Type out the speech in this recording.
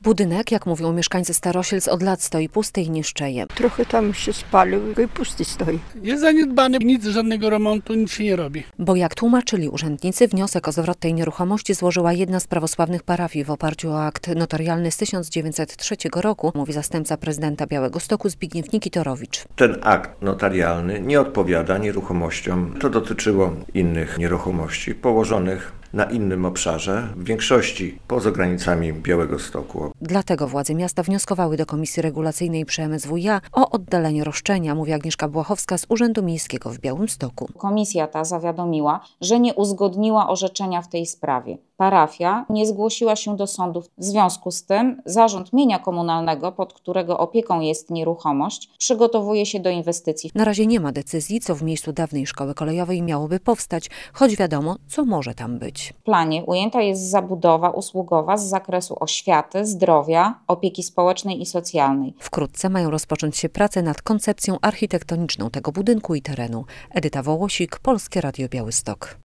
Budynek, jak mówią mieszkańcy Starosielc, od lat stoi pusty i niszczeje. Trochę tam się spalił i pusty stoi. Jest zaniedbany, nic, żadnego remontu, nic się nie robi. Bo jak tłumaczyli urzędnicy, wniosek o zwrot tej nieruchomości złożyła jedna z prawosławnych parafii w oparciu o akt notarialny z 1903 roku, mówi zastępca prezydenta Białegostoku Zbigniew Nikitorowicz. Ten akt notarialny nie odpowiada nieruchomościom. To dotyczyło innych nieruchomości położonych na innym obszarze, w większości poza granicami Białegostoku. Dlatego władze miasta wnioskowały do Komisji Regulacyjnej przy MSWiA o oddalenie roszczenia, mówi Agnieszka Błachowska z Urzędu Miejskiego w Białymstoku. Komisja ta zawiadomiła, że nie uzgodniła orzeczenia w tej sprawie. Parafia nie zgłosiła się do sądu. W związku z tym Zarząd Mienia Komunalnego, pod którego opieką jest nieruchomość, przygotowuje się do inwestycji. Na razie nie ma decyzji, co w miejscu dawnej szkoły kolejowej miałoby powstać, choć wiadomo, co może tam być. W planie ujęta jest zabudowa usługowa z zakresu oświaty, zdrowia, opieki społecznej i socjalnej. Wkrótce mają rozpocząć się prace nad koncepcją architektoniczną tego budynku i terenu. Edyta Wołosik, Polskie Radio Białystok.